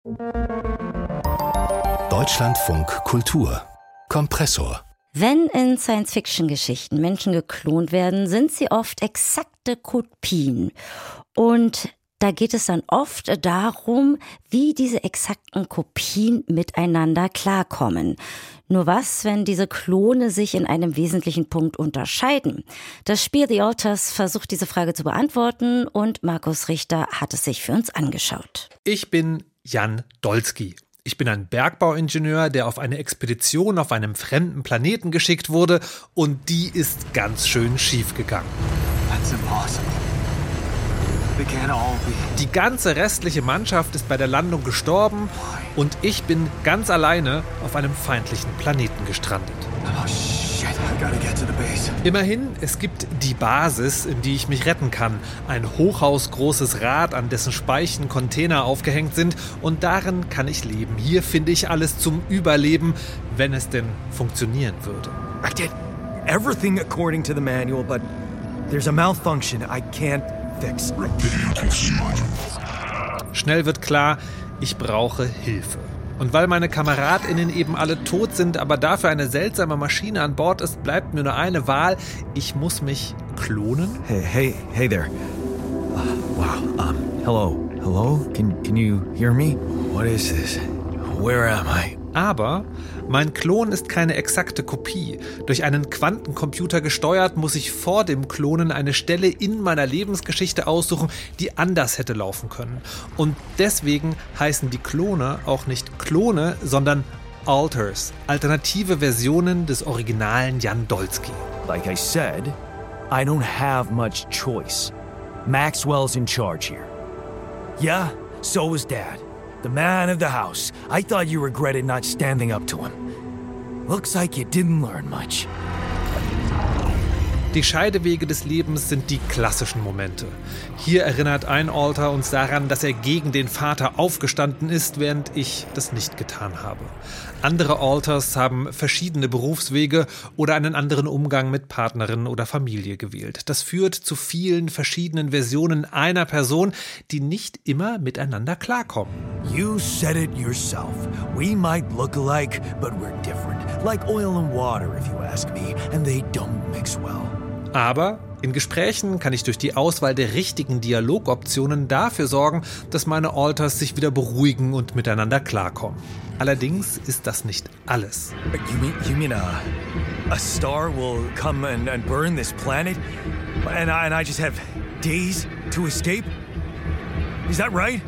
Deutschlandfunk Kultur Kompressor. Wenn in Science-Fiction-Geschichten Menschen geklont werden, sind sie oft exakte Kopien. Und da geht es dann oft darum, wie diese exakten Kopien miteinander klarkommen. Nur was, wenn diese Klone sich in einem wesentlichen Punkt unterscheiden? Das Spiel The Alters versucht diese Frage zu beantworten und Markus Richter hat es sich für uns angeschaut. Ich bin Jan Dolski. Ich bin ein Bergbauingenieur, der auf eine Expedition auf einem fremden Planeten geschickt wurde und die ist ganz schön schief gegangen. That's impossible. They can't all be. Die ganze restliche Mannschaft ist bei der Landung gestorben und ich bin ganz alleine auf einem feindlichen Planeten gestrandet. Oh shit, I gotta get to the base. Immerhin, es gibt die Basis, in die ich mich retten kann. Ein hochhausgroßes Rad, an dessen Speichen Container aufgehängt sind und darin kann ich leben. Hier finde ich alles zum Überleben, wenn es denn funktionieren würde. I did everything according to the manual, but there's a malfunction I can't fix. Schnell wird klar, ich brauche Hilfe. Und weil meine KameradInnen eben alle tot sind, aber dafür eine seltsame Maschine an Bord ist, bleibt mir nur eine Wahl. Ich muss mich klonen. Hey there. Wow. Hello? Can you hear me? What is this? Where am I? Aber mein Klon ist keine exakte Kopie. Durch einen Quantencomputer gesteuert, muss ich vor dem Klonen eine Stelle in meiner Lebensgeschichte aussuchen, die anders hätte laufen können. Und deswegen heißen die Klone auch nicht Klone, sondern Alters, alternative Versionen des originalen Jan Dolski. Like I said, I don't have much choice. Maxwell's in charge here. Yeah, so is Dad. The man of the house. I thought you regretted not standing up to him. Looks like you didn't learn much. Die Scheidewege des Lebens sind die klassischen Momente. Hier erinnert ein Alter uns daran, dass er gegen den Vater aufgestanden ist, während ich das nicht getan habe. Andere Alters haben verschiedene Berufswege oder einen anderen Umgang mit Partnerin oder Familie gewählt. Das führt zu vielen verschiedenen Versionen einer Person, die nicht immer miteinander klarkommen. You said it yourself. We might look alike, but we're different. Like oil and water, if you ask me, and they don't mix well. Aber in Gesprächen kann ich durch die Auswahl der richtigen Dialogoptionen dafür sorgen, dass meine Alters sich wieder beruhigen und miteinander klarkommen. Allerdings ist das nicht alles. You mean a star will come and burn this planet? And I just have days to escape? Is that right?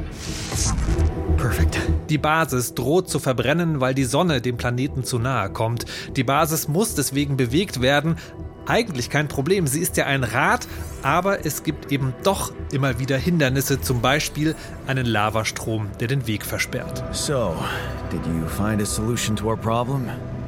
Perfect. Die Basis droht zu verbrennen, weil die Sonne dem Planeten zu nahe kommt. Die Basis muss deswegen bewegt werden. Eigentlich kein Problem, sie ist ja ein Rad, aber es gibt eben doch immer wieder Hindernisse, zum Beispiel einen Lavastrom, der den Weg versperrt. So, did you find a solution to our problem?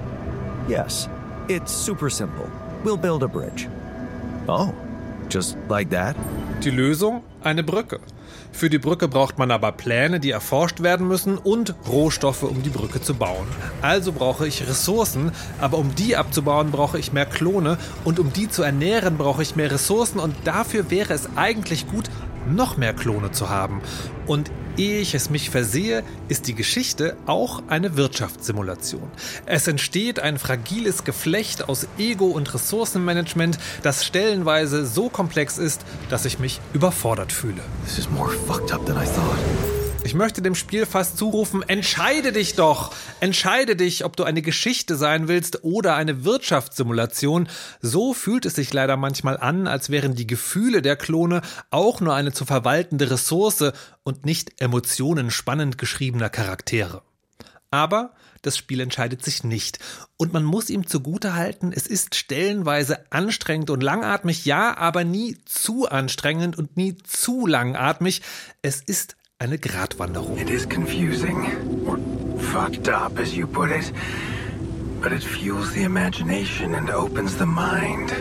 Yes, it's super simple. We'll build a bridge. Oh, just like that? Die Lösung? Eine Brücke. Für die Brücke braucht man aber Pläne, die erforscht werden müssen und Rohstoffe, um die Brücke zu bauen. Also brauche ich Ressourcen, aber um die abzubauen, brauche ich mehr Klone und um die zu ernähren, brauche ich mehr Ressourcen und dafür wäre es eigentlich gut, noch mehr Klone zu haben. Und ehe ich es mich versehe, ist die Geschichte auch eine Wirtschaftssimulation. Es entsteht ein fragiles Geflecht aus Ego- und Ressourcenmanagement, das stellenweise so komplex ist, dass ich mich überfordert fühle. This is more fucked up than I thought. Ich möchte dem Spiel fast zurufen, entscheide dich doch! Entscheide dich, ob du eine Geschichte sein willst oder eine Wirtschaftssimulation. So fühlt es sich leider manchmal an, als wären die Gefühle der Klone auch nur eine zu verwaltende Ressource und nicht Emotionen spannend geschriebener Charaktere. Aber das Spiel entscheidet sich nicht. Und man muss ihm zugutehalten, es ist stellenweise anstrengend und langatmig, ja, aber nie zu anstrengend und nie zu langatmig. Es ist eine Gratwanderung. It is confusing, or fucked up as you put it, but it fuels the imagination and opens the mind.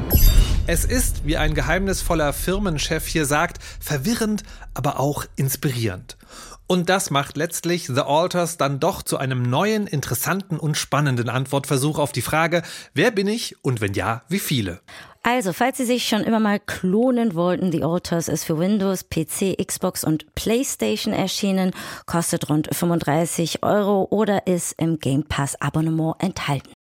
Es ist, wie ein geheimnisvoller Firmenchef hier sagt, verwirrend, aber auch inspirierend. Und das macht letztlich The Alters dann doch zu einem neuen, interessanten und spannenden Antwortversuch auf die Frage, wer bin ich und wenn ja, wie viele? Also, falls Sie sich schon immer mal klonen wollten, The Alters ist für Windows, PC, Xbox und PlayStation erschienen, kostet rund 35 € oder ist im Game Pass Abonnement enthalten.